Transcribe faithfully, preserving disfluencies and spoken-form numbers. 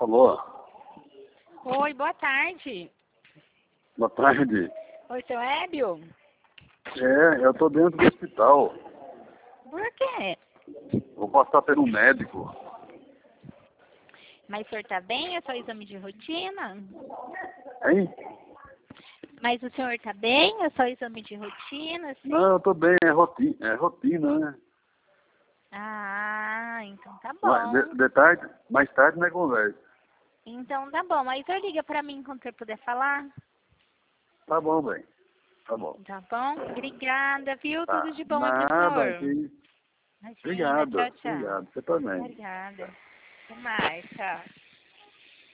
Alô? Oi, boa tarde. Boa tarde. Oi, seu Hébio? É, eu tô dentro do hospital. Por quê? Vou passar pelo médico. Mas o senhor tá bem? É só exame de rotina? Hein? Mas o senhor tá bem? É só exame de rotina, sim? Não, eu tô bem, é rotina, é rotina, né? Ah, então tá Mas De, bom. de tarde, mais tarde não é conversa. Então tá bom. Mas o senhor liga pra mim quando o senhor puder falar? Tá bom, bem. Tá bom. Tá bom? Obrigada, viu? Tudo Tá. de bom aí pro Nada, que senhor. isso. Imagina, Obrigado, tchau, tchau. obrigado. Você também. Obrigada. Até mais, tchau.